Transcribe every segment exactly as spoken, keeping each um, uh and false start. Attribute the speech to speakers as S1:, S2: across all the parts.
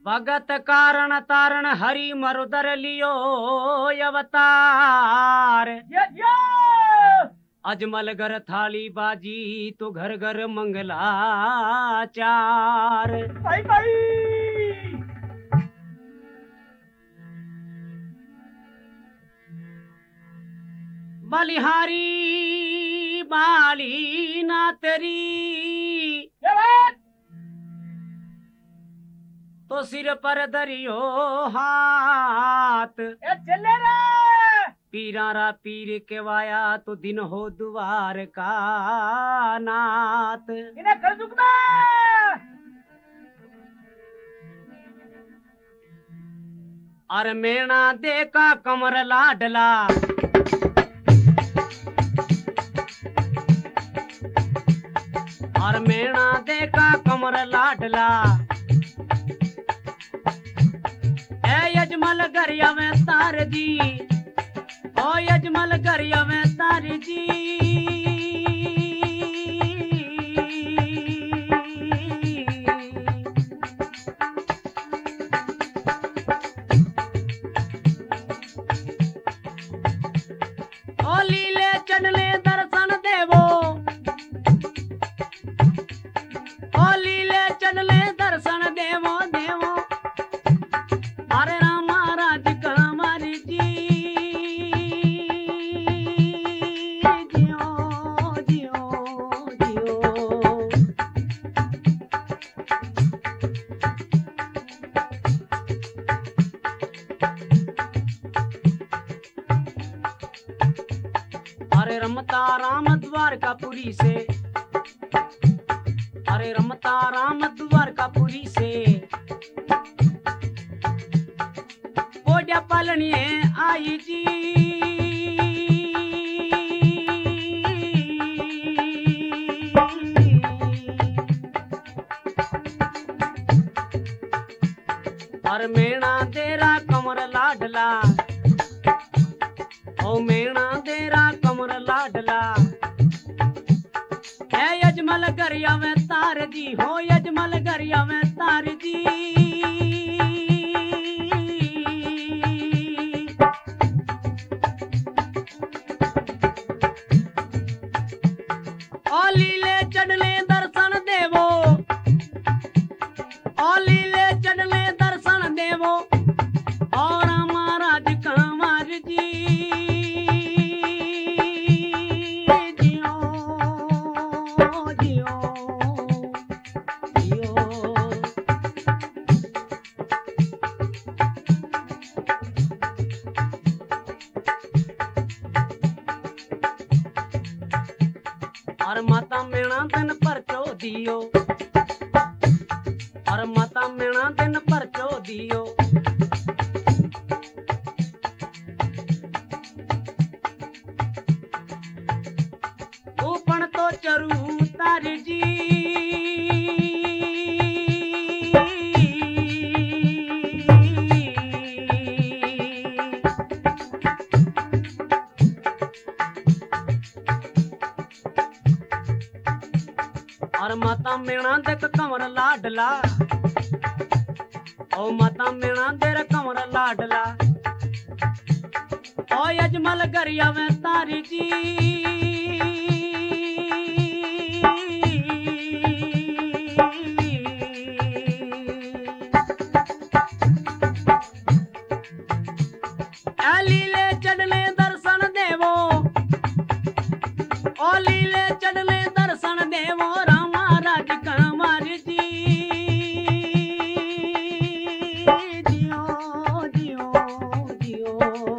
S1: भगत कारण तारण हरि मरुदर लियो अवतार।
S2: ये ये
S1: अजमल घर थाली बाजी तो घर घर मंगलाचार।
S2: भाई भाई
S1: बलिहारी बाली ना तेरी
S2: ये बात
S1: तो सिर पर दरियो हाथ।
S2: ये चले रे
S1: पीरारा पीर के वाया तो दिन हो द्वार का नाथ।
S2: इन्हें कर दुखना
S1: और मेणा देखा कमर लाडला और मेणा देखा कमर लाडला। ए यजमल गरिया में तार जी ओ यजमल गरिया में तार जी। ओ लीले चनले दर्शन देवो ओ लीले चनले दर्शन देवो देवो। अरे राम महाराज कमर जी जियो जियो जियो। अरे रमता राम द्वारकापुरी से अरे रमता राम द्वारकापुरी से कोड्या पालनी आई जी। और मेणा तेरा कमर लाडला ओ मेणा तेरा कमर लाडला। है यजमल गरिया में तार जी हो यजमल गरिया में तार जी। ओ लीले चढ़ले दर्शन देवो ओ लीले चढ़ले दर्शन देवो और महाराज कमर जी जियो जियो जियो। और माता मेणा दिन परचो दियो और माता मेणा दिन परचो दियो। ऊपन तो चरू तारी जी और माता मेणा देख कमर लाडला ओ माता मेणा देर कमर लाडला। ओ यजमल गरिया में तारी जी ए लीले चढ़ले दर्शन देवो ओ लीले चढ़ले दर्शन देवो राम महाराज कमर जी जियो जियो जियो।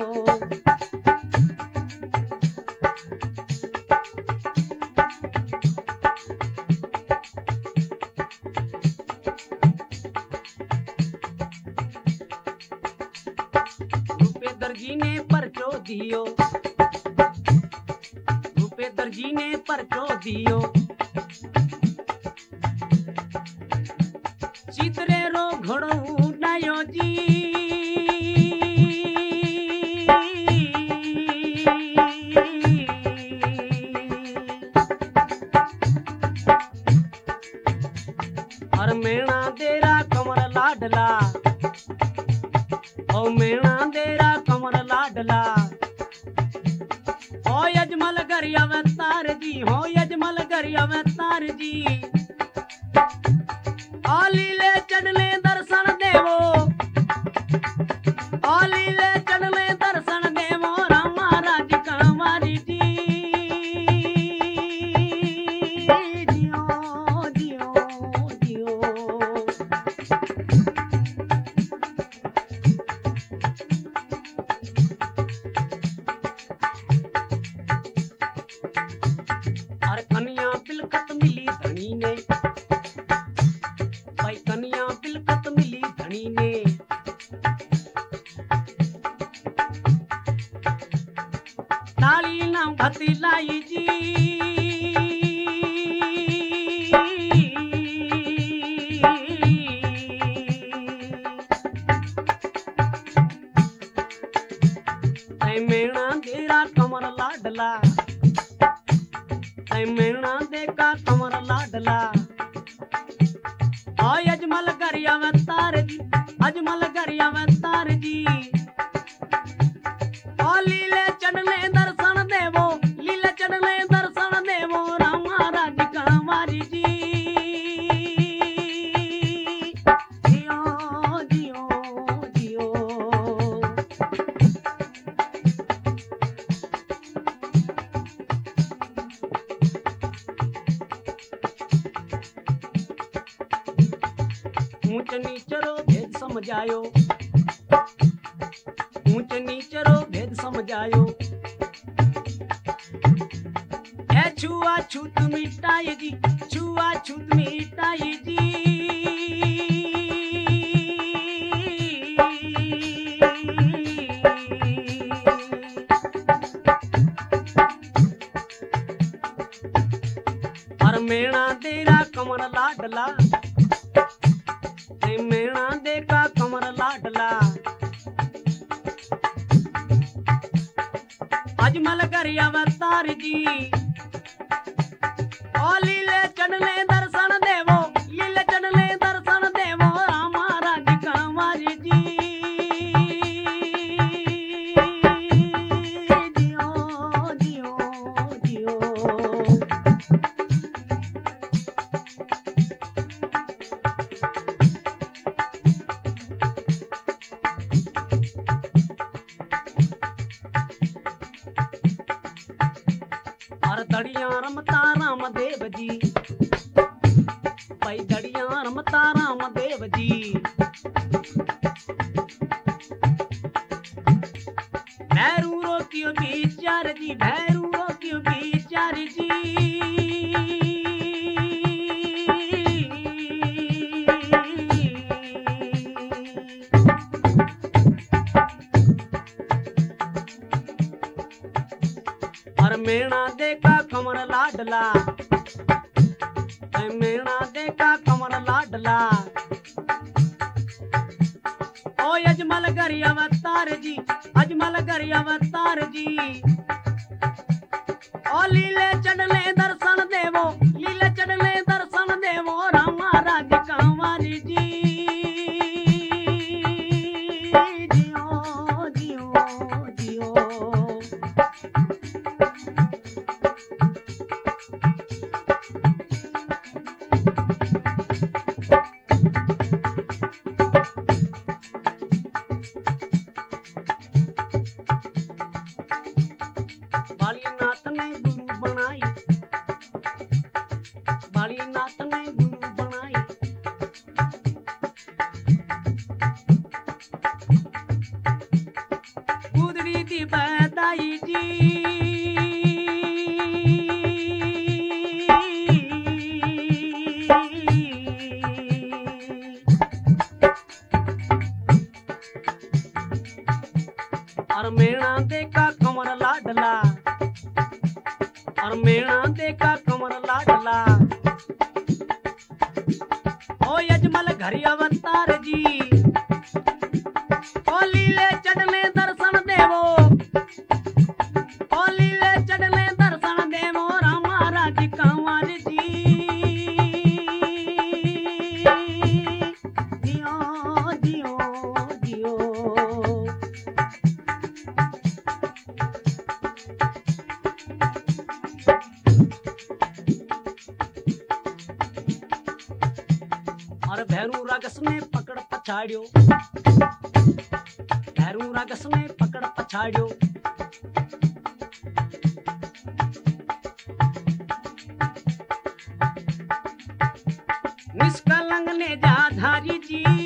S1: रूपे दर्जी ने परचो दियो रूपे दर्जी ने परचो दियो। चितरे रो घोड़ो नायो जी और मेणा तेरा कमर लाड लाडला ओ मेणा तेरा कमर लाडला हो यजमल घर अवतार जी हो यजमल घर अवतार जी ओ लीले चढ़ले दर्शन देवो ओ लीले चढ़ले दर्शन देवो रामा राज कंवारी जी जियो जियो जियो और कन्या बिलखत मिली धनी ने भाई कन्या बिलखत मिली धनी ने ताली नाम घती लाई जी ऐ मेणा तेरा कमर लाडला ऐ मेणा देखा कमर लाडला ओ अजमल घर अवतार जी अजमल घर अवतार जी ओ लीले चढ़ले दर्शन देवो लीले चढ़ले दर्शन देवो रामा राज कंवारी जी जियो जियो जियो ऊंच नीचरो भेद समझायो ऊंच नीचरो भेद समझायो ए छुआ छूत मिटाई जी छुआ छूत मिटाई जी और मेणा तेरा कमर लाडला ऐ मेणा देखा कमर लाडला अजमल घर अवतार जी ओ लीले चढ़ले दर्शन देवो लीले चढ़ले दर्शन देवो रामा राज कंवारी जी जियो जियो जियो और दड़िया रमता राम देव जी भाई दड़िया रमता राम देव जी भैरू रोकियो बीचार जी भैरू रोकियो बीचार जी और मेणा देखा कमर लाडला ऐ मेणा देखा कमर लाडला ओ अजमल घर अवतार जी अजमल घर अवतार जी ओ लीले चढ़ले दर्शन देवो लीले चढ़ले दर्शन देवो रामा राज कंवारी जी जियो जियो जियो बालीनाथ ने गुरु बनाई बालीनाथ ने गुरु बनाई गुदरी दी बदाई जी और मेणा देखा कमर लाडला और मेणा देखा कमर लाडला ओ यजमल घर अवतार जी ओ लीले चढ़ले दर्शन देवो ओ लीले चढ़ले दर्शन देवो रामा राज कंवारी जी जियो और भैरू रागस में पकड़ पछाड़ियो भैरू रागस में पकड़ पछाड़ियो निष्कलंक ने जा धारी जी